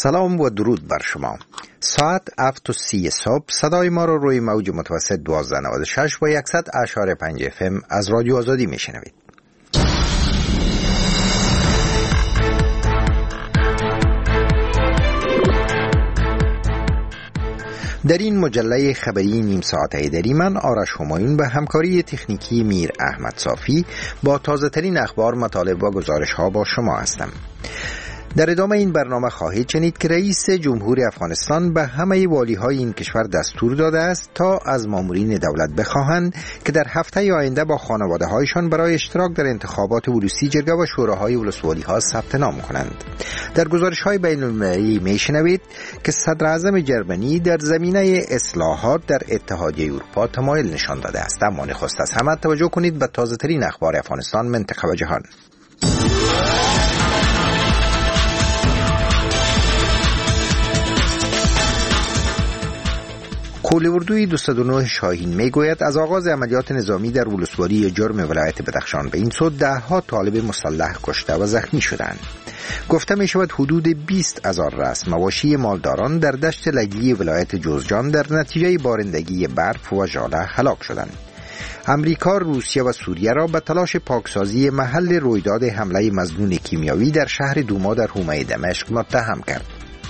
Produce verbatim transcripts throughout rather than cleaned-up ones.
سلام و درود بر شما. ساعت هفت و سی صبح صدای ما رو روی موج متوسط دوازده نود و شش و صد اشاره پنج اف ام از رادیو آزادی میشنوید. در این مجله خبری نیم ساعته دری من آرش همایون به همکاری تکنیکی میر احمد صافی با تازه ترین اخبار، مطالب و گزارش ها با شما هستم. در ادامه این برنامه خواهید شنید که رئیس جمهور افغانستان به همه والی های این کشور دستور داده است تا از مامورین دولت بخواهند که در هفته آینده با خانواده هایشان برای اشتراک در انتخابات ولوسی جرگه و شوراهای ولسوالی ها ثبت نام کنند. در گزارش های بین المللی می شنوید که صدر اعظم جرمنی در زمینه اصلاحات در اتحادیه اروپا تمایل نشان داده است. اما نخست از همه توجه کنید به تازه ترین اخبار افغانستان، منطقه و جهان. قولی دویست و نه شاهین می گوید از آغاز عملیات نظامی در ولسوالی جرم ولایت بدخشان به این سو ده ها طالب مسلح کشته و زخمی شدند. گفته می شود حدود بیست هزار راس مواشی مالداران در دشت لیلی ولایت جوزجان در نتیجه بارندگی برف و ژاله هلاک شدند. امریکا، روسیه و سوریه را به تلاش پاکسازی محل رویداد حمله مظنون کیمیاوی در شهر دوما در حومه دمشق متهم کرد.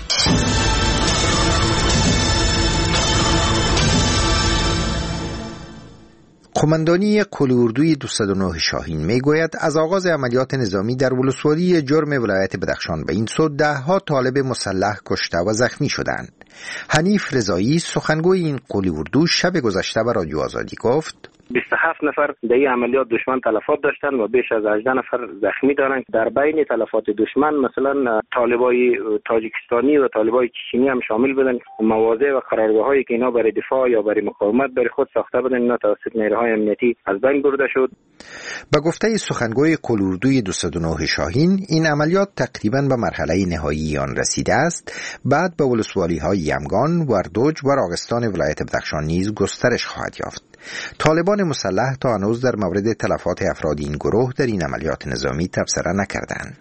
قماندانی قولی اردوی دویست و نه شاهین می گوید از آغاز عملیات نظامی در ولسوالی جرم ولایت بدخشان به این سو ده ها طالب مسلح کشته و زخمی شدند. حنیف رضایی، سخنگوی این قولی اردو، شب گذشته به رادیو آزادی گفت بیست و هفت نفر در این عملیات دشمن تلفات داشتن و بیش از هجده نفر زخمی دارند. در بین تلفات دشمن مثلا طالبای تاجیکستانی و طالبای چچنی هم شامل بودن. مواضع و قرارگاهایی که اینا برای دفاع یا برای مقاومت برای خود ساخته بودن، اینا توسط نیروهای امنیتی از بین برده شد. به گفته سخنگوی قولی اردوی دویست و نه شاهین، این عملیات تقریبا به مرحله نهایی آن رسیده است. بعد به ولسوالی های یمگان، وردوج و راغستان ولایت بدخشان نیز گسترش خواهد یافت. طالبان مسلح تا هنوز در مورد تلفات افراد این گروه در این عملیات نظامی تبصره نکردند.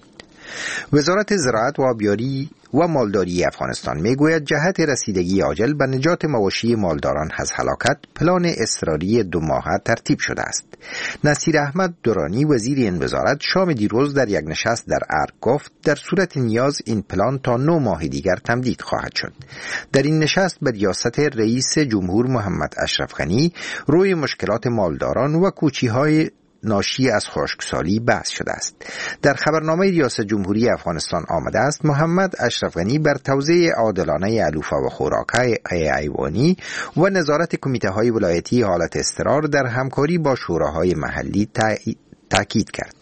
وزارت زراعت و آبیاری و مالداری افغانستان میگوید جهت رسیدگی عاجل به نجات مواشی مالداران از هلاکت پلان اضطراری دو ماهه ترتیب شده است. نصیر احمد درانی، وزیر این وزارت، شام دیروز در یک نشست در ارگ گفت در صورت نیاز این پلان تا نه ماه دیگر تمدید خواهد شد. در این نشست به ریاست رئیس جمهور محمد اشرف غنی روی مشکلات مالداران و کوچی‌های ناشی از خشکسالی بحث شده است. در خبرنامه ریاست جمهوری افغانستان آمده است محمد اشرف غنی بر توزیع عادلانه علوفه و خوراک‌های حیوانی و نظارت کمیته‌های ولایتی حالت اضطرار در همکاری با شوراهای محلی تاکید کرد.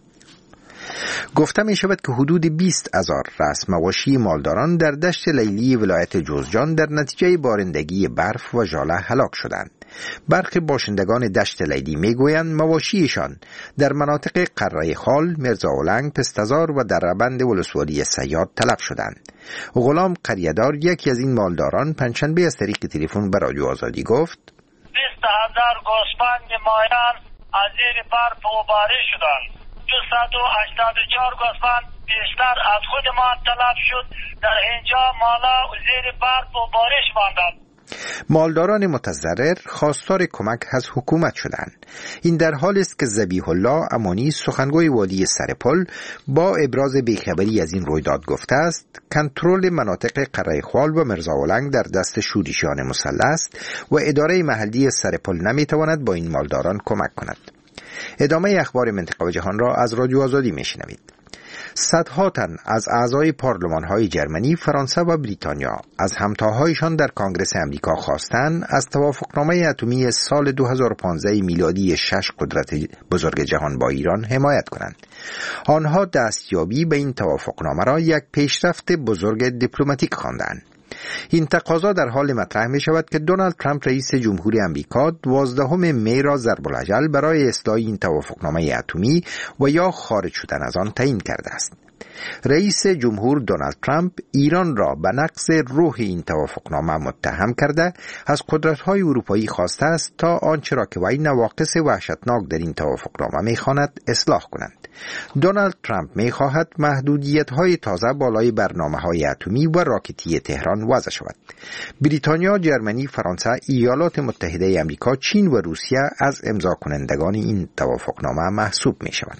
گفته می شود که حدود بیست هزار راس مواشی مالداران در دشت لیلی ولایت جوزجان در نتیجه بارندگی برف و ژاله هلاک شدند. برخی باشندگان دشت لیلی می گویند مواشیشان در مناطق قره خال، مرزاولنگ، پستزار و دربند ولسوالی سیاد تلف شدند. غلام قریه‌دار، یکی از این مالداران، پنجشنبه از طریق تلفن به رادیو آزادی گفت بیست هزار گوسفند مایان از زیر برف و بارش شدند. دویست و هشتاد و چهار گوسفند بیشتر از خود ما تلف شد. در اینجا مالا زیر برف و بارش ماندند. مالداران متضرر خواستار کمک از حکومت شدند. این در حالی است که ذبیح الله امانی، سخنگوی والی سرپل، با ابراز بیخبری از این رویداد گفته است کنترل مناطق قره خال و مرزاولنگ در دست شورشیان مسلح است و اداره محلی سرپل نمیتواند با این مالداران کمک کند. ادامه اخبار منطقه و جهان را از رادیو آزادی میشنوید. صدها تن از اعضای پارلمان‌های جرمنی، فرانسه و بریتانیا از همتاهایشان در کنگره امریکا خواستند از توافقنامه اتمی سال دو هزار و پانزده میلادی شش قدرت بزرگ جهان با ایران حمایت کنند. آنها دستیابی به این توافقنامه را یک پیشرفت بزرگ دیپلماتیک خواندند. این تقاضا در حال مطرح می شود که دونالد ترامپ رئیس جمهوری آمریکا دوازدهم می را ضرب الاجل برای اصلاح این توافقنامه اتمی و یا خارج شدن از آن تعیین کرده است. رئیس جمهور دونالد ترامپ ایران را به نقض روح این توافقنامه متهم کرده از قدرت‌های اروپایی خواسته است تا آنچه را که وی نواقص وحشتناک در این توافقنامه می‌خواند اصلاح کنند. دونالد ترامپ می‌خواهد محدودیت‌های تازه بالای برنامه‌های اتمی و راکتی تهران وضع شود. بریتانیا، جرمنی، فرانسه، ایالات متحده آمریکا، چین و روسیه از امضا کنندگان این توافقنامه محسوب می‌شوند.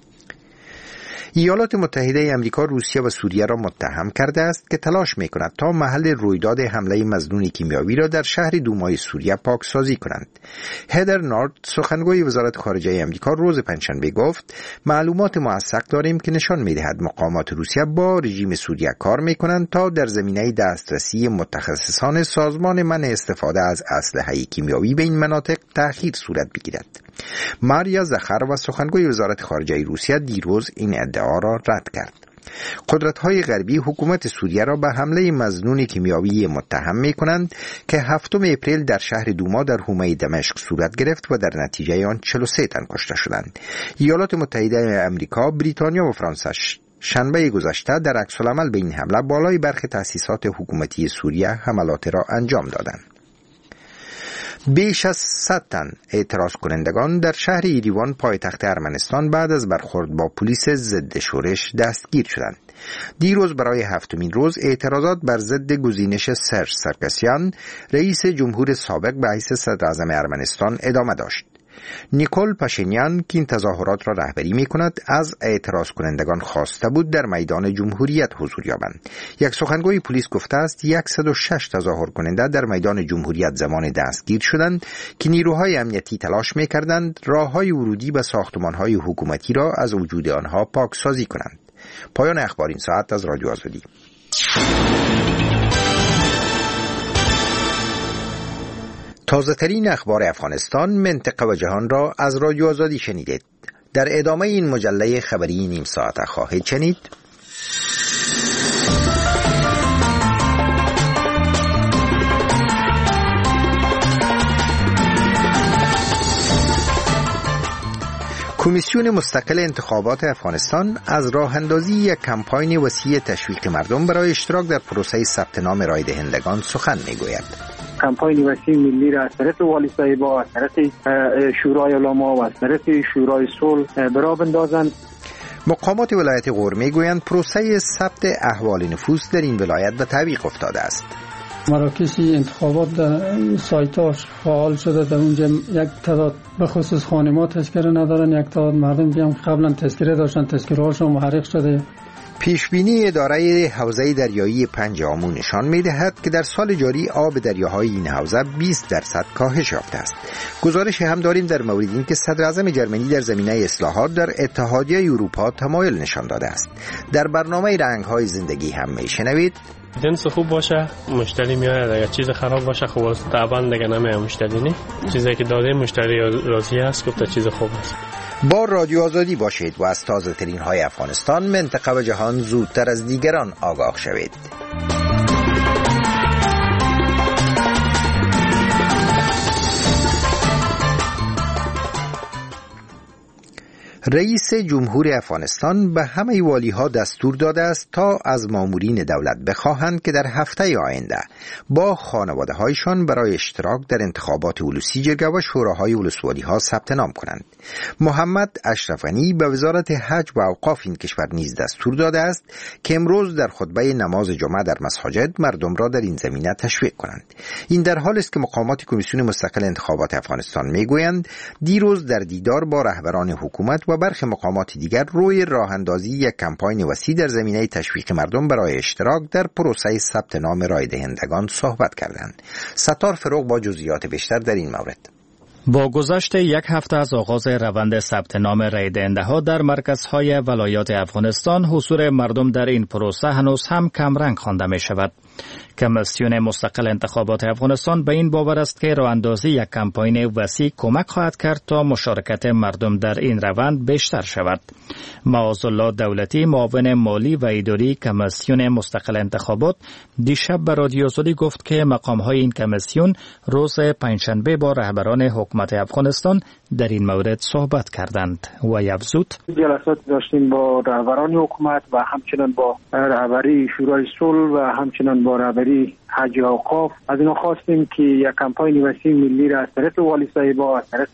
ایالات متحده آمریکا روسیه و سوریه را متهم کرده است که تلاش می‌کند تا محل رویداد حمله مظنون کیمیاوی را در شهر دومای سوریه پاکسازی کنند. هدر نارد، سخنگوی وزارت خارجه آمریکا، روز پنجشنبه گفت: معلومات موثق داریم که نشان می‌دهد مقامات روسیه با رژیم سوریه کار می‌کنند تا در زمینه دسترسی متخصصان سازمان منع استفاده از اسلحه کیمیاوی به این مناطق تأخیر صورت بگیرد. ماریا زخاروا، سخنگوی وزارت خارجه روسیه، دیروز این ادعا را رد کرد. قدرت‌های غربی حکومت سوریه را به حمله مظنون کیمیاوی متهم می‌کنند که هفتم اپریل در شهر دوما در حومه دمشق صورت گرفت و در نتیجه آن چهل و سه تن کشته شدند. ایالات متحده آمریکا، بریتانیا و فرانسه شنبه گذشته در عکس‌العمل به این حمله بالای برخی تأسیسات حکومتی سوریه حملات را انجام دادند. بیش از صد تن اعتراض کنندگان در شهر ایریوان پایتخت ارمنستان بعد از برخورد با پلیس ضد شورش دستگیر شدند. دیروز برای هفتمین روز اعتراضات بر ضد گزینش سرژ سرکسیان، رئیس جمهور سابق به حیث صدراعظم ارمنستان، ادامه داشت. نیکول پاشینیان که این تظاهرات را رهبری می کند از اعتراض کنندگان خواسته بود در میدان جمهوریت حضور یابند. یک سخنگوی پلیس گفته است صد و شش تظاهر کننده در میدان جمهوریت زمان دستگیر شدند که نیروهای امنیتی تلاش می کردند راههای ورودی به ساختمانهای حکومتی را از وجود آنها پاکسازی کنند. پایان اخبار این ساعت از رادیو آزادی. تازه ترین اخبار افغانستان، منطقه و جهان را از رادیو آزادی شنیدید. در ادامه این مجله خبری نیم ساعته خواهید شنید: کمیسیون مستقل انتخابات افغانستان از راه اندازی یک کمپاین وسیع تشویق مردم برای اشتراک در پروسه ثبت نام رای دهندگان سخن میگوید. کمپاین وسیع ملی را از طرف والی صاحبا، از طرف شورای علما و از طرف شورای صلح برا بندازند. مقامات ولایت غور میگویند پروسه ثبت احوال نفوس در این ولایت به تعویق افتاده است. مراکز انتخابات در سایتاش فعال شده، در اونجا یک تعداد به خصوص خانم‌ها تذکره ندارن، یک تعداد مردم دیگه قبلا تذکره داشتن، تذکره هاشون محقق شده. پیشبینی اداره حوزه دریایی پنج آمو نشان می‌دهد که در سال جاری آب دریاهای این حوزه بیست درصد کاهش یافته است. گزارش هم داریم در مورد اینکه صدر اعظم جرمنی در زمینه اصلاحات در اتحادیه اروپا تمایل نشان داده است. در برنامه رنگ‌های زندگی هم میشنوید: جنس خوب باشه مشتری میاد، اگر چیز خراب باشه خب طبعا دیگه نمیاد مشتری. نه چیزی که داده مشتری راضی است، گفته چیز خوب است. با رادیو آزادی باشید و از تازه ترین های افغانستان، منطقه و جهان زودتر از دیگران آگاه شوید. رئیس جمهور افغانستان به همه والی‌ها دستور داده است تا از مامورین دولت بخواهند که در هفته آینده با خانواده‌هایشان برای اشتراک در انتخابات ولوسی جرگه و شوراهای ولسوالی‌ها ثبت نام کنند. محمد اشرف غنی به وزارت حج و اوقاف این کشور نیز دستور داده است که امروز در خطبه نماز جمعه در مساجد مردم را در این زمینه تشویق کنند. این در حالی است که مقامات کمیسیون مستقل انتخابات افغانستان میگویند دیروز در دیدار با رهبران حکومت و برخی مقامات دیگر روی راه اندازی یک کمپاین وسیع در زمینه تشویق مردم برای اشتراک در پروسه ثبت نام رای دهندگان صحبت کردند. ستار فروغ با جزئیات بیشتر در این مورد. با گذشت یک هفته از آغاز روند ثبت نام رای دهنده‌ها در مرکزهای ولایات افغانستان، حضور مردم در این پروسه هنوز هم کمرنگ خوانده می شود. کمیسیون مستقل انتخابات افغانستان به این باور است که راه اندازی یک کمپاین وسیع کمک خواهد کرد تا مشارکت مردم در این روند بیشتر شود. معاذالله دولتی، معاون مالی و اداری کمیسیون مستقل انتخابات، دیشب به رادیو آزادی گفت که مقام‌های این کمیسیون روز پنجشنبه با رهبران حکومت افغانستان در این مورد صحبت کردند و افزود: جلسات داشتیم با رهبران حکومت و همچنین با رهبری شورای صلح و همچنین با رهبری حاجی اوقاف. از اینا خواستیم که یک کمپاین وسیع ملی را از طرف والی صاحبا، از طرف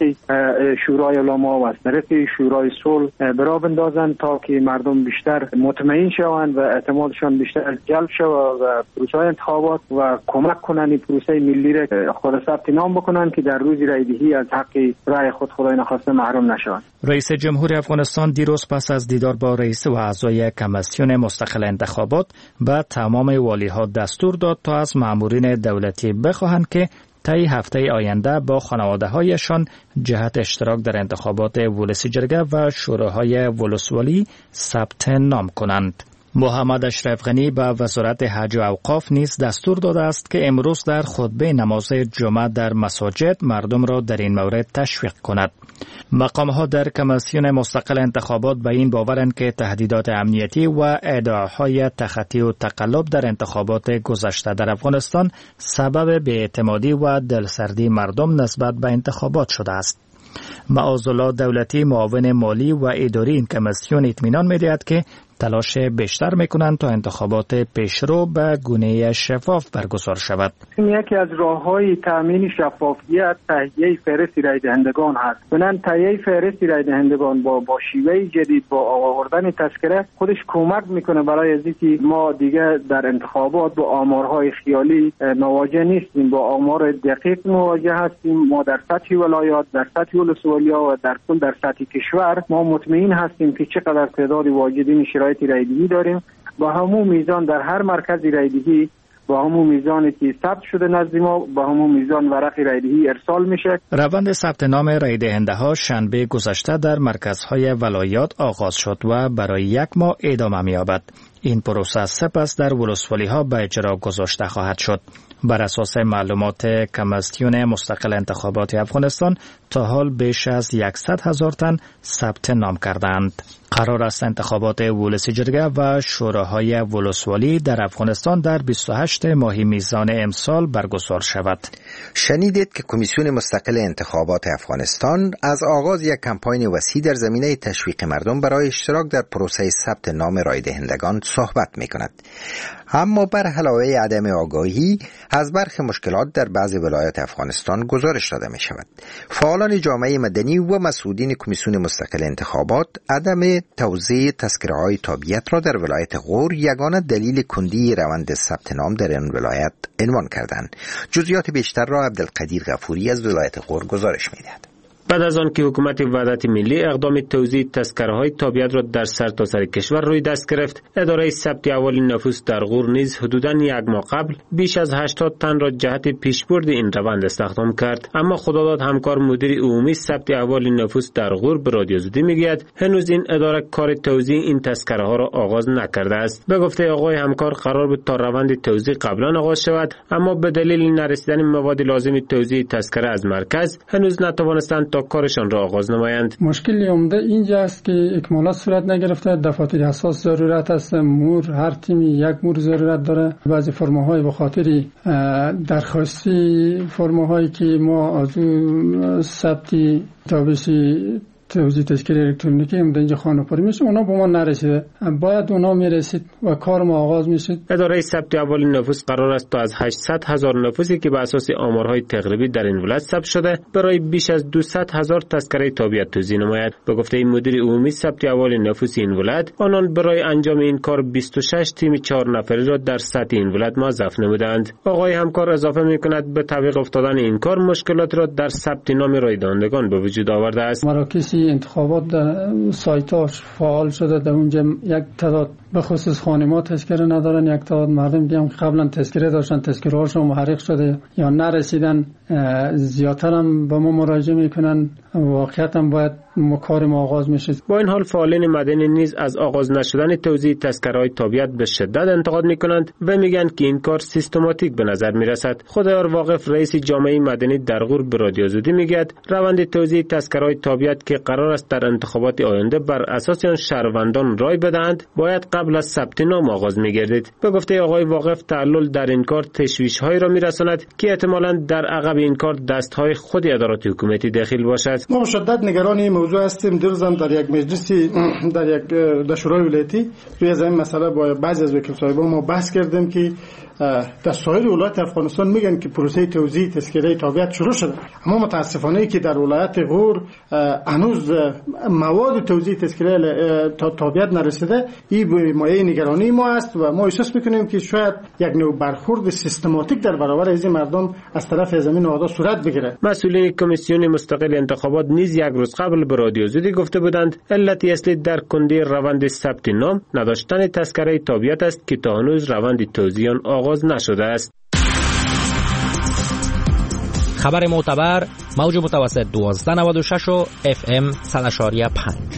شورای علما و از طرف شورای صلح برا بندازند تا که مردم بیشتر مطمئن شوند و اعتمادشان بیشتر جلب شود و پروسه انتخابات و کمک کنند پروسه ملی را خود ثبت نام بکنند که در روز رایدهی از حق رای خود خدای نخواسته محروم نشوند. رئیس جمهور افغانستان دیروز پس از دیدار با رئیس و اعضای کمیسیون مستقل انتخابات به تمام والی‌ها دستور داد تا از مامورین دولتی بخواهند که طی هفته آینده با خانواده‌هایشان جهت اشتراک در انتخابات ولسی جرگه و شوراهای ولسوالی ثبت نام کنند. محمد اشرف غنی به وزارت حج و اوقاف نیز دستور داده است که امروز در خطبه نماز جمعه در مساجد مردم را در این مورد تشویق کند. مقام‌ها در کمیسیون مستقل انتخابات به این باورند که تهدیدات امنیتی و ادعاهای تخطی و تقلب در انتخابات گذشته در افغانستان سبب بی‌اعتمادی و دلسردی مردم نسبت به انتخابات شده است. معاذالله دولتی معاون مالی و اداری این کمیسیون اطمینان می‌دهد که تلاش بیشتر میکنند تا انتخابات پیشرو به گونه شفاف برگزار شود. یکی از راه‌های تامین شفافیت تهیه فهرست رای دهندگان هست. بنابراین تهیه فهرست رای دهندگان با با شیوه جدید با آوردن تذکره خودش کمک میکنه برای از اینکه ما دیگه در انتخابات با آمارهای خیالی مواجه نیستیم، با آمار دقیق مواجه هستیم. ما در سطح ولایات، در سطح ولسوالی‌ها و در کل در سطح کشور ما مطمئن هستیم که چقدر تعداد واجدین شرایط رایدهی داریم. با همون میزان در هر مرکز رایدهی با همون میزانی که ثبت شده نزد ما با همون میزان ورق رایدهی ارسال میشه. روند ثبت نام رای دهنده ها شنبه گذشته در مرکزهای ولایات آغاز شد و برای یک ماه ادامه می‌یابد. این پروسه سپس در ولسوالی ها به اجرا گذاشته خواهد شد. بر اساس معلومات کمیسیون مستقل انتخابات افغانستان تا حال بیش از صد هزار تن ثبت نام کردند. قرار است انتخابات ولسی جرگه و شوراهای ولسوالی در افغانستان در بیست و هشتم ماه میزان امسال برگزار شود. شنیدید که کمیسیون مستقل انتخابات افغانستان از آغاز یک کمپاین وسیع در زمینه تشویق مردم برای اشتراک در پروسه ثبت نام رای دهندگان صحبت می کند. اما بر علاوه عدم آگاهی از برخی مشکلات در بعضی ولایات افغانستان گزارش داده می شود. فعالان جامعه مدنی و مسئولین کمیسیون مستقل انتخابات عدم توزیع تذکره‌های تابعیت را در ولایت غور یگانه دلیل کندی روند ثبت نام در این ولایت عنوان کردند. جزئیات بیشتر را عبدالقدیر غفوری از ولایت غور گزارش می‌دهد. بعد از آن که حکومت وحدت ملی اقدام توزیع تذکره‌های تابعیت را در سرتاسر کشور روی دست گرفت، اداره ثبت احوال نفوس در غور نیز حدوداً یک ماه قبل بیش از هشتاد تن را جهت پیشبرد این روند استخدام کرد. اما خداداد همکار مدیر عمومی ثبت احوال نفوس در غور به رادیو زدی میگوید هنوز این اداره کار توزیع این تذکره‌ها را آغاز نکرده است. به گفته آقای همکار قرار بود تا روند توزیع قبلا آغاز شود، اما به دلیل نرسیدن مواد لازم توزیع تذکره از مرکز هنوز نتوانستند تا کارشان را آغاز نمایند. مشکل عمده اینجا است که اکمالات صورت نگرفته. دفاتر اساس ضرورت است. مور هر تیمی یک مور ضرورت داره. بعضی فرماهای به خاطر درخواستی فرماهایی که ما از ثبت تابعی توزیع تشکیل الکترونیکی هم در اینجا خانه‌پری میشه، اونا به ما نرسیده. باید اونا میرسید و کار ما آغاز میشد. اداره ثبت احوال نفوس قرار است تا از هشتصد هزار نفوسی که بر اساس آمارهای تقریبی در این ولایت ثبت شده برای بیش از دویست هزار تذکره تابعیت توزیع نماید. به گفته مدیر عمومی ثبت احوال نفوس این ولایت، آنان برای انجام این کار بیست و شش تیم چهار نفره را در سطح این ولایت موظف نمودند. آقای همکار اضافه میکند به تعویق افتادن این کار مشکلات را در ثبت نام رای دهندگان به وجود آورده است. مراکز انتخابات در سایتاش فعال شده، در اونجا یک تعداد به خصوص خانم‌ها تذکره ندارن، یک تعداد مردم دیگه هم قبلا تذکره داشتن تذکره هاشون محرق شده یا نرسیدن، زیادتر هم به ما مراجعه میکنن. واقعیت هم باید کار ما آغاز میشه. با این حال فعالین مدنی نیز از آغاز نشدن توزیع تذکره‌های تابعیت به شدت انتقاد میکنند و میگن که این کار سیستماتیک به نظر میرسد. خدایار واقف رئیس جامعه مدنی در غور به رادیو زدی میگوید روند توزیع تذکره‌های تابعیت که قرار است در انتخابات آینده بر اساس آن شهروندان رای بدهند باید قبل قبل از ثبت نام آغاز می‌گردید. به گفته آقای واقف، تعلل در این کار تشویش‌هایی را می‌رساند که احتمالاً در عقب این کار دست‌های خود ادارات حکومتی داخل باشد. ما به شدت نگران این موضوع هستیم. دیروزم در یک مجلسی در یک در شورای ولایتی روی این مسئله با بعضی از وکیل صاحبان ما بحث کردیم که در سایر ولایت افغانستان میگن که پروسه توزیع تذکره تابعیت شروع شده، اما متاسفانه که در ولایت غور هنوز مواد توزیع تذکره تابعیت نرسیده. این مایه نگرانی ما است و ما احساس میکنیم که شاید یک نوع برخورد سیستماتیک در برابر از این مردم از طرف زمین نهادها صورت بگیره. مسئولین کمیسیون مستقل انتخابات نیز یک روز قبل به رادیو زودی گفته بودند علت اصلی در کندی روند ثبت نام نداشتن تذکره تابعیت است که تا هنوز روند توزیع آن آغاز نشده است. خبر معتبر، موج متوسط دوازده نود و شش و اف ام صد و شش و پنج.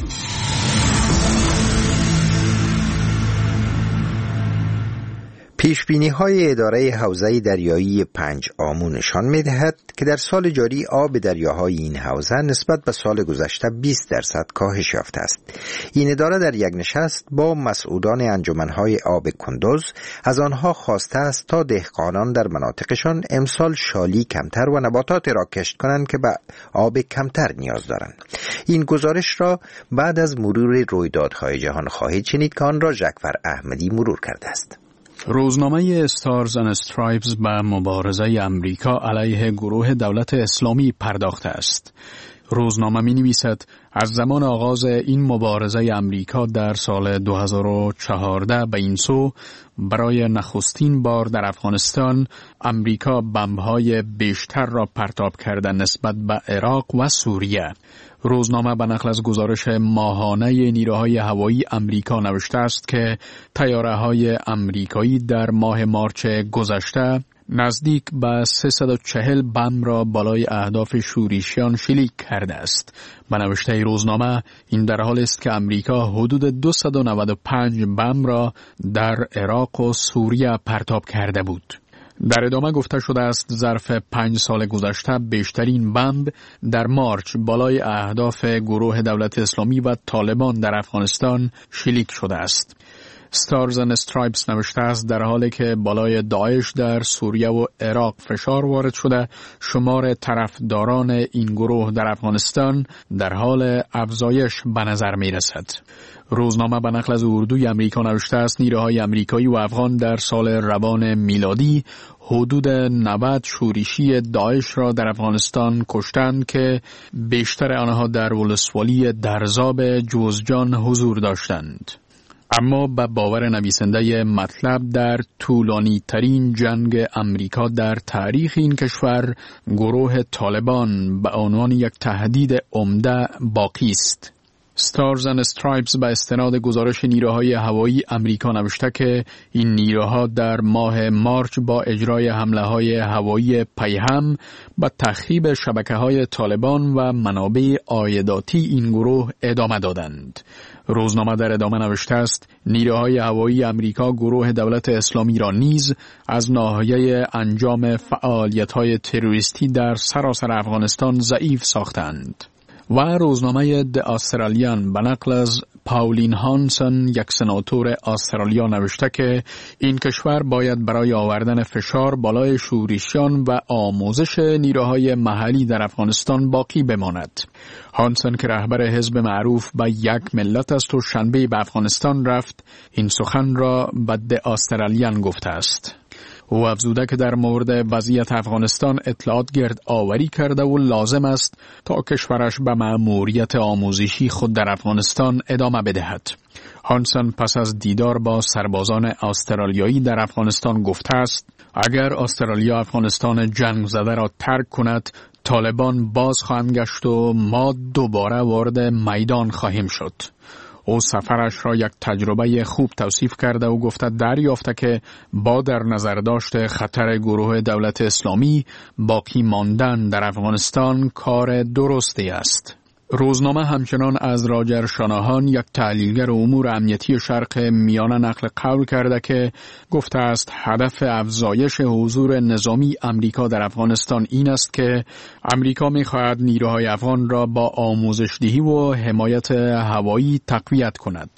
پیشبینی‌های اداره حوزه دریایی پنج آمو نشان می‌دهد که در سال جاری آب دریاهای این حوزه نسبت به سال گذشته بیست درصد کاهش یافته است. این اداره در یک نشست با مسئولان انجمن‌های آب کندوز از آنها خواسته است تا دهقانان در مناطقشان امسال شالی کمتر و نباتات را کشت کنند که به آب کمتر نیاز دارند. این گزارش را بعد از مرور رویدادهای جهان خواهید شنید که آن را جعفر احمدی مرور کرده است. روزنامه استارز اند استرایپز به مبارزه امریکا علیه گروه دولت اسلامی پرداخته است. روزنامه می نویسد از زمان آغاز این مبارزه امریکا در سال دو هزار و چهارده به این سو برای نخستین بار در افغانستان امریکا بمب‌های بیشتر را پرتاب کرده نسبت به عراق و سوریه. روزنامه به نقل از گزارش ماهانه نیروهای هوایی امریکا نوشته است که طیاره‌های امریکایی در ماه مارچ گذشته نزدیک به سیصد و چهل بم را بالای اهداف شورشیان شلیک کرده است. به نوشته روزنامه این در حالی است که امریکا حدود دویست و نود و پنج بم را در عراق و سوریه پرتاب کرده بود. در ادامه گفته شده است ظرف پنج سال گذشته بیشترین بمب در مارچ بالای اهداف گروه دولت اسلامی و طالبان در افغانستان شلیک شده است. استارز اند استرایپز نوشته است در حالی که بالای داعش در سوریه و عراق فشار وارد شده، شمار طرفداران این گروه در افغانستان در حال افزایش به نظر می رسد. روزنامه به نقل از اردوی امریکا نوشته است نیروهای امریکایی و افغان در سال روان میلادی حدود نود شورشی داعش را در افغانستان کشتند که بیشتر آنها در ولسوالی درزاب جوزجان حضور داشتند. اما به باور نویسنده مطلب در طولانی ترین جنگ امریکا در تاریخ این کشور گروه طالبان به عنوان یک تهدید عمده باقی است. استارز اند استرایپز به استناد گزارش نیروهای هوایی امریکا نوشته که این نیروها در ماه مارچ با اجرای حمله‌های هوایی پیهم به تخریب شبکه‌های طالبان و منابع عایداتی این گروه ادامه دادند. روزنامه در ادامه نوشته است نیروهای هوایی امریکا گروه دولت اسلامی را نیز از ناحیه انجام فعالیت‌های تروریستی در سراسر افغانستان ضعیف ساختند. و روزنامه د استرالیان به نقل از پاولین هانسن یک سناتور استرالیا نوشته که این کشور باید برای آوردن فشار بالای شورشیان و آموزش نیروهای محلی در افغانستان باقی بماند. هانسن که رهبر حزب معروف به یک ملت است و شنبه به افغانستان رفت این سخن را به د استرالیان گفته است. او افزوده که در مورد وضعیت افغانستان اطلاعات گرد آوری کرده و لازم است تا کشورش به مأموریت آموزشی خود در افغانستان ادامه بدهد. هانسن پس از دیدار با سربازان استرالیایی در افغانستان گفته است اگر استرالیا افغانستان جنگ زده را ترک کند طالبان باز خواهند گشت و ما دوباره وارد میدان خواهیم شد. او سفرش را یک تجربه خوب توصیف کرده و گفته دریافته که با در نظر داشت خطر گروه دولت اسلامی باقی ماندن در افغانستان کار درستی است. روزنامه همچنان از راجر شاناهان یک تحلیلگر امور امنیتی شرق میانه نقل قول کرده که گفته است هدف افزایش حضور نظامی امریکا در افغانستان این است که امریکا می‌خواهد نیروهای افغان را با آموزش‌دهی و حمایت هوایی تقویت کند.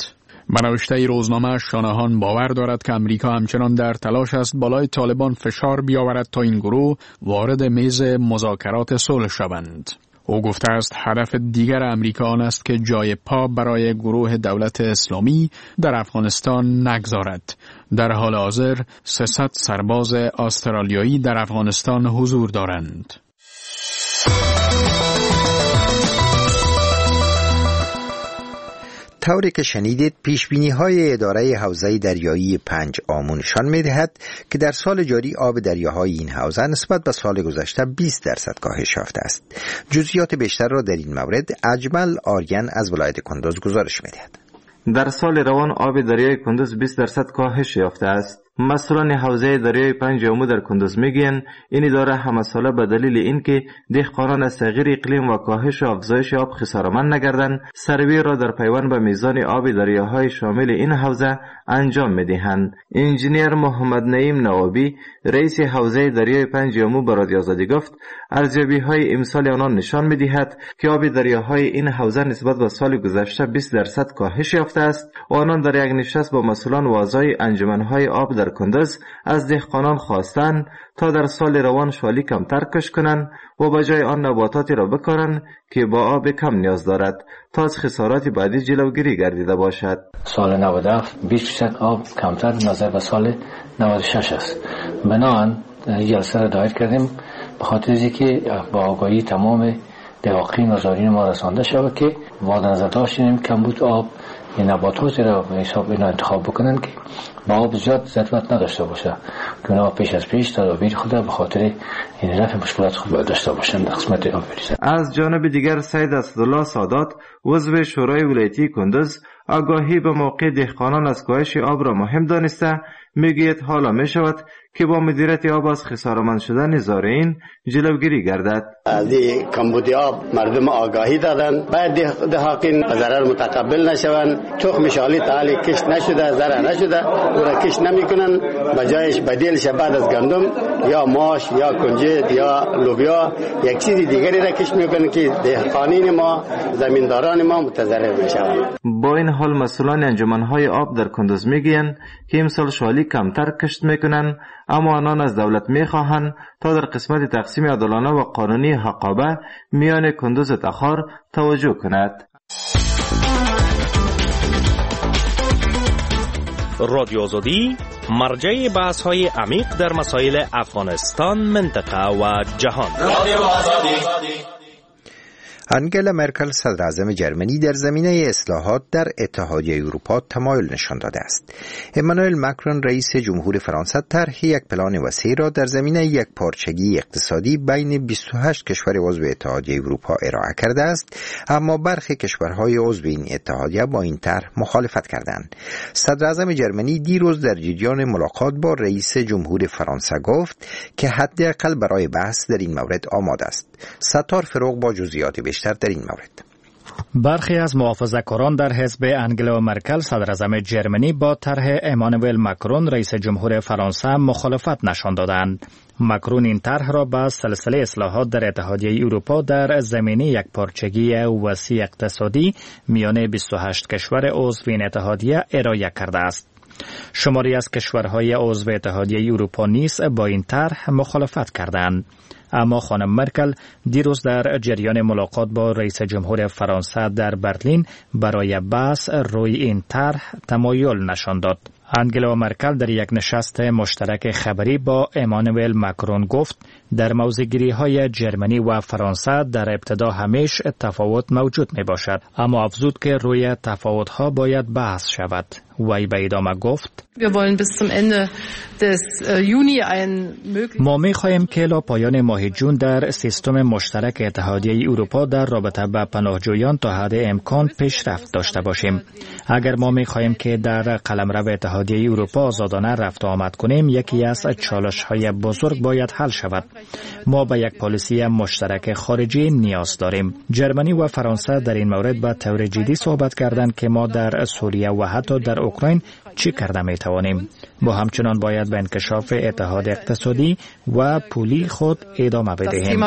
به نوشته روزنامه شانهان باور دارد که امریکا همچنان در تلاش است بالای طالبان فشار بیاورد تا این گروه وارد میز مذاکرات صلح شوند. او گفته است هدف دیگر امریکا آن است که جای پا برای گروه دولت اسلامی در افغانستان نگذارد. در حال حاضر سیصد سرباز استرالیایی در افغانستان حضور دارند. طوری که شنیدید پیشبینی های اداره حوزه دریایی پنج آمو نشان می دهد که در سال جاری آب دریاهای این حوزه نسبت به سال گذشته بیست درصد کاهش یافته است. جزئیات بیشتر را در این مورد اجمل آریان از ولایت کندوز گزارش می دهد. در سال روان آب دریای کندوز بیست درصد کاهش یافته است. مسئولان حوزه دریای پنج آمو در کندوز میگن این اداره همه ساله به دلیل اینکه دهقانان از تغییر اقلیم و کاهش و افزایش آب خسارمند نگردند، سروی را در پیوند به میزان آب دریاهای شامل این حوزه انجام میدهند. انجینیر محمد نعیم نوابی رئیس حوزه دریای پنج آمو به رادیو آزادی گفت ارزیابی های امسال آنان نشان میدهد که آب دریاهای این حوزه نسبت به سال گذشته بیست درصد کاهش یافته است و آنان در یک نشست با مسئولان و اعضای انجمنهای آب در کندوز از دهقانان خواستند تا در سال روان شالی کمتر کش کنند و به جای آن نباتاتی را بکارند که با آب کم نیاز دارد تا از خسارات بعدی جلوگیری گردیده باشد. سال نود و هفت بیست درصد آب کمتر نظر به سال نود و شش است. بنابراین جلسه را دایر کردیم به خاطر اینکه با آگاهی تمام دهقان و زارین ما رسانده شود که وارد نظر داشتیم کمبود آب این نباتاتی را به حساب اینا انتخاب بکنن که با آب زیاد ضرورت نداشته باشه که اونا پیش از پیش تدابیر خود به خاطر این رفع مشکلات خود داشته باشند در قسمت آب بریزن. از جانب دیگر سید اسدالله سادات عضو شورای ولایتی کندوز آگاهی به موقع دهقانان از کاهش آب را مهم دانسته میگوید حالا می شود که با مدیریت آب از خسارمند شدن زارعین جلوگیری گردد. از کمبود آب مردم آگاهی دادن باید دهقان ضرر متقبل نشوند. تخم شالی تعالی کشت نشده ضرر نشده او را کشت نمیکنن به جایش بدیلش بعد از گندم یا ماش یا کنجد یا لوبیا یک چیز دیگری را کشت میکنن که دهقانین ما زمینداران ما متضرر میشوند. با این حال مسئولان انجمنهای آب در کندوز میگویند که امسال شالی کمتر کشت میکنن اما آنان از دولت میخواهند تا در قسمت تقسیم عادلانه و قانونی حقابه میان کندوز تخار توجه کند. رادیو آزادی مرجع بحث های عمیق در مسائل افغانستان، منطقه و جهان. رادیو آزادی. انگلا مرکل صدراعظم جرمنی در زمینه اصلاحات در اتحادیه اروپا تمایل نشان داده است. امانوئل ماکرون رئیس جمهور فرانسه طرح یک پلان وسیع را در زمینه یک پارچگی اقتصادی بین بیست و هشت کشور عضو اتحادیه اروپا ارائه کرده است، اما برخی کشورهای عضو این اتحادیه با این طرح مخالفت کردند. صدراعظم جرمنی دیروز در جریان ملاقات با رئیس جمهور فرانسه گفت که حداقل برای بحث در این مورد آماده است. ستار فروغ با جزئیات بیشتر در این مورد. برخی از محافظه‌کاران در حزب انگلا مرکل صدراعظم جرمنی با طرح امانوئل ماکرون رئیس جمهور فرانسه مخالفت نشان دادند. ماکرون این طرح را با سلسله اصلاحات در اتحادیه اروپا در زمینه یک پارچگی وسیع اقتصادی میان بیست و هشت کشور عضو این اتحادیه ارائه کرده است. شماری از کشورهای عضو اتحادیه اروپا نیز با این طرح مخالفت کردند. اما خانم مرکل دیروز در جریان ملاقات با رئیس جمهور فرانسه در برلین برای بحث روی این طرح تمایل نشان داد. انگلا مرکل در یک نشست مشترک خبری با امانوئل ماکرون گفت در موضع‌گیری‌های جرمنی و فرانسه در ابتدا همیشه تفاوت موجود می باشد، اما افزود که روی تفاوت‌ها باید بحث شود. وی به ادامه گفت ما می خواهیم که الی پایان ماه جون در سیستم مشترک اتحادیه اروپا در رابطه با پناهجویان تا حد امکان پیشرفت داشته باشیم. اگر ما می خواهیم که در قلمرو اتحادیه اروپا آزادانه رفت و آمد کنیم، یکی از چالش‌های بزرگ باید حل شود. ما به یک پالیسی مشترک خارجی نیاز داریم. جرمنی و فرانسه در این مورد با طور جدی صحبت کردند که ما در سوریه و حتی در اوکراین چی کرده می توانیم؟ با همچنان باید به انکشاف اتحاد اقتصادی و پولی خود ادامه بدهیم.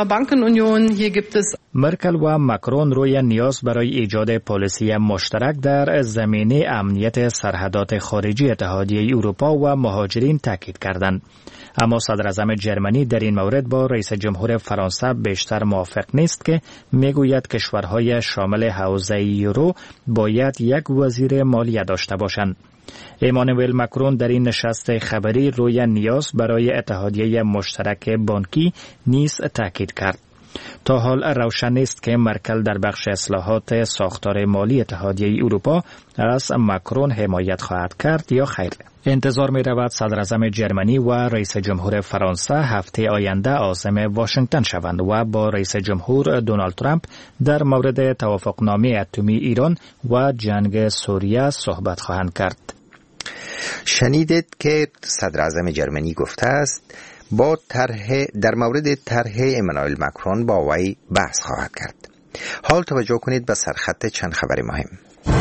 مرکل و مکرون روی نیاز برای ایجاد پالیسی مشترک در زمینه امنیت سرحدات خارجی اتحادیه اروپا و مهاجرین تاکید کردند. اما صدر اعظم جرمنی در این مورد با رئیس جمهور فرانسه بیشتر موافق نیست که میگوید کشورهای شامل حوزه یورو باید یک وزیر مالیه داشته باشند. ایمانوئل مکرون در این نشست خبری روی نیاز برای اتحادیه مشترک بانکی نیز تاکید کرد. تا حال روشن نیست که مرکل در بخش اصلاحات ساختار مالی اتحادیه اروپا از مکرون حمایت خواهد کرد یا خیر. انتظار می رود صدر اعظم جرمنی و رئیس جمهور فرانسه هفته آینده عازم واشنگتن شوند و با رئیس جمهور دونالد ترامپ در مورد توافقنامه اتمی ایران و جنگ سوریه صحبت خواهند کرد. شنیدید که صدر اعظم جرمنی گفته است با طرح در مورد طرح ایمانوئل مکرون با وی بحث خواهد کرد. حال توجه کنید به سرخط چند خبر مهم.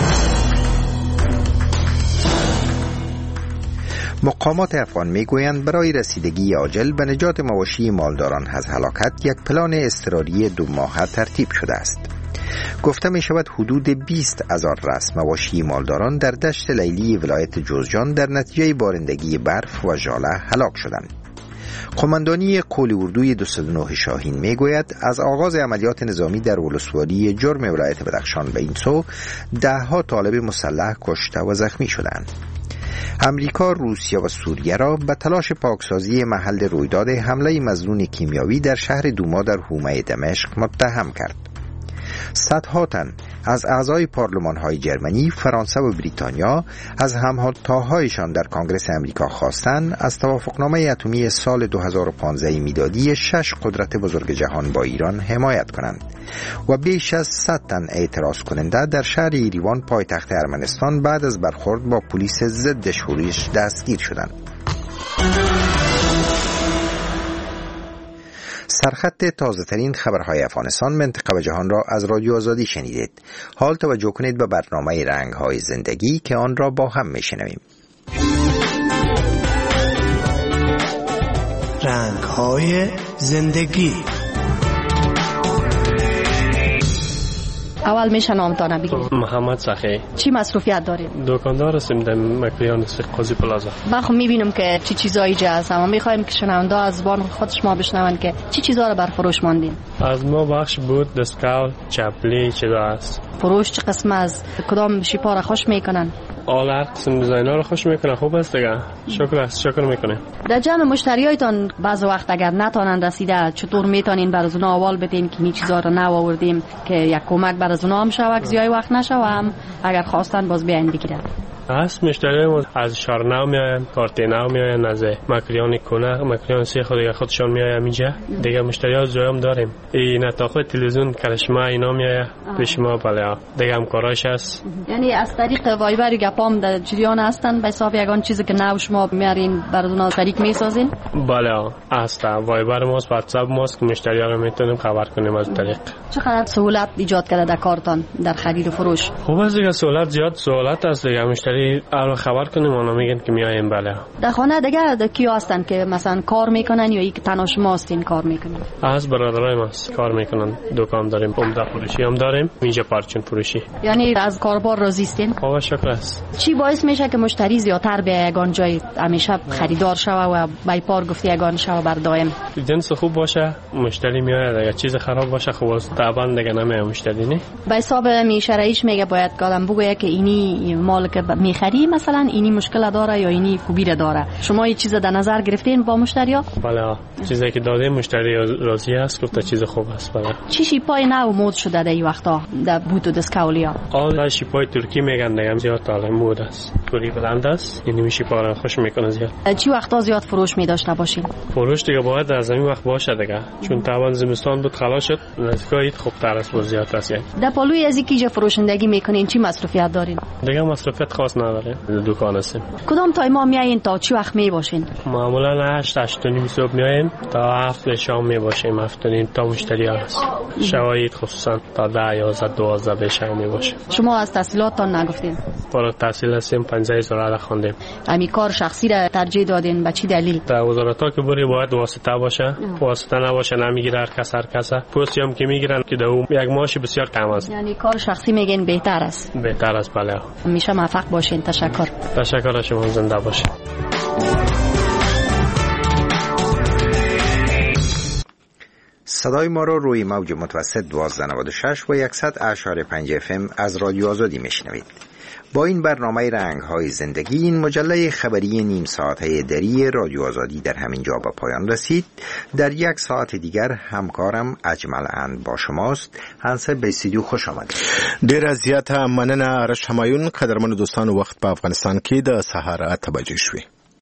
مقامات افغان میگویند برای رسیدگی عاجل به نجات مواشی مالداران از هلاکت یک پلان اضطراری دو ماهه ترتیب شده است. گفته می شود حدود بیست هزار راس مواشی مالداران در دشت لیلی ولایت جوزجان در نتیجه بارندگی برف و ژاله هلاک شدند. قماندانی قول اردوی دویست و نه شاهین می گوید از آغاز عملیات نظامی در ولسوالی جرم ولایت بدخشان به این سو ده ها طالب مسلح کشته و زخمی شدند. امریکا، روسیه و سوریه را به تلاش پاکسازی محل رویداد حمله مظنون کیمیاوی در شهر دوما در حومه دمشق متهم کرد. صدها تن از اعضای پارلمان‌های جرمنی، فرانسه و بریتانیا از همتاهایشان در کنگره امریکا خواستند از توافقنامه اتمی سال دو هزار و پانزده میلادی شش قدرت بزرگ جهان با ایران حمایت کنند و بیش از صد تن اعتراض کننده در شهر ایریوان پایتخت ارمنستان بعد از برخورد با پلیس ضد شورش دستگیر شدند. سرخط تازه ترین خبرهای افغانستان، منطقه و جهان را از رادیو آزادی شنیدید. حال توجه کنید به برنامه رنگ‌های زندگی که آن را با هم میشنویم. رنگ‌های زندگی. اول میشه نامتانه بگید. محمد سخی. چی مصروفیت دارید؟ دکاندار هستیم در مکریان قاضی پلازا. من خب میبینم که چی چیزایی جا هست، اما میخوایم که شنونده از زبان خودش ما بشنوند که چی چیزا رو بر فروش ماندین. از ما بخش بود دستکاول، چپلی چیزا هست. فروش چه قسم از کدام شیپا را خوش میکنن؟ آل هر قسم دیزاینا رو خوش میکنن. خوب است دیگه. شکر است. شکر میکنه. در جمع مشتریایتان بعض وقت اگر نتونن رسیده چطور میتونین بر از اونها اول بدین که این چیزا رو نآوردیم که یک کمک بر از اونها هم شود زیای وقت نشه و هم اگر خواستن باز بیاین بگیرن. هست مشتریمون از شارناو میاین، کارتیناو میاین، از مکریان کنه، مکریان سی خود دیگه خودشون میاین اینجا. دیگه مشتری‌ها زیاد داریم. این نتاخه تلویزیون کرشما اینا میایه پیش ما بالا. دیگه هم کاراش هست. یعنی از طریق وایبر گپام در جریان هستن به حساب یگان چیزی که نو شما میارین براتون طریق میسازین؟ بالا هست. وایبر ماست، واتساپ ماست که مشتری‌ها رو میتونیم خبر کنیم از طریق. چقدر سهولت ایجاد کرده در کارتون در خرید و فروش؟ خوب است دیگه، سهولت زیاد سهولت است دیگه. مشتری اول خبر کنیم اونا میگن که میایم. بالا در خانه دیگه کیا هستن که مثلا کار میکنن یا یک تنها شما هستین کار میکنین؟ از برادرای ما کار میکنن. دکان داریم، عمده فروشی هم داریم، اینجا پارچون فروشی. یعنی از کاربار راضی هستین؟ خب شکر است. چی باعث میشه که مشتری زیادتر به یگان جای همیشه خریدار شوه و بای پار گفته یگان شوه بر دائم؟ جنس خوب باشه مشتری میاد، اگه چیز خراب باشه خب طبعا دیگه نمیاد مشتری. نه به حساب می شرایش میگه باید قدم بگویه که اینی مال که میخری مثلا اینی مشکل داره یا اینی خوبی داره. شما این چیز در نظر گرفتین با مشتریا؟ بله، چیزی که داده مشتری راضی است گفته چیز خوب است. بله. چی شیپای نو مود شده در این وقتا در بوت و دسکاولیا؟ آل شیپای ترکی میگن دیگه زیاد طالع مود است. پوری بلند است. این میشه پارا خوش میکنه زیاد. چی وقتا زیاد فروش می‌داشته باشین؟ فروش دیگه باید از این وقت باشه دیگه. چون طبعا زمستان بود خلاص شد. نزدیک خوب تر است، زیاد است. در پالوی از اینکه فروشندگی میکنین چی مصرفیت دارین؟ دیگه مصرفیت خاص نداریم، دکان هستیم. کدام تایم ما میایین تا چی وقت می باشین؟ معمولا هشت هشت و نیم صبح میاییم تا هفت شام می باشیم، هفت و نیم تا مشتری هست. شواید خصوصا تا ده یازده دوازده به شام می باشیم. شما از تحصیلاتتان نگفتین؟ فارغ التحصیل هستیم، پنجاه سال خواندیم. امی کار شخصی را ترجیح دادین به چی دلیل؟ در وزارت‌ها که بری باید واسطه باشه، واسطه نباشه نمیگیره هر کس هر کس. پستی هم که میگیرن که دو یک معاش بسیار کم است. یعنی کار شخصی میگین بهتر است؟ بهتر است بله. همیشه موفق باشین. تشکر. تشکر شما، زنده باشین. صدای ما را روی موج متوسط دوازده نود و شش و صد اشاری پنج اف ام از رادیو آزادی میشنوید. با این برنامه رنگ‌های زندگی این مجله خبری نیم ساعته دری رادیو آزادی در همین جا به پایان رسید. در یک ساعت دیگر همکارم اجمل اند با شماست. هنسه به استودیو خوش آمدید. ډیر زیاته مننه رش همایون. قدرمن دوستان، وخت په افغانستان کې د سهار اته بجې شوې.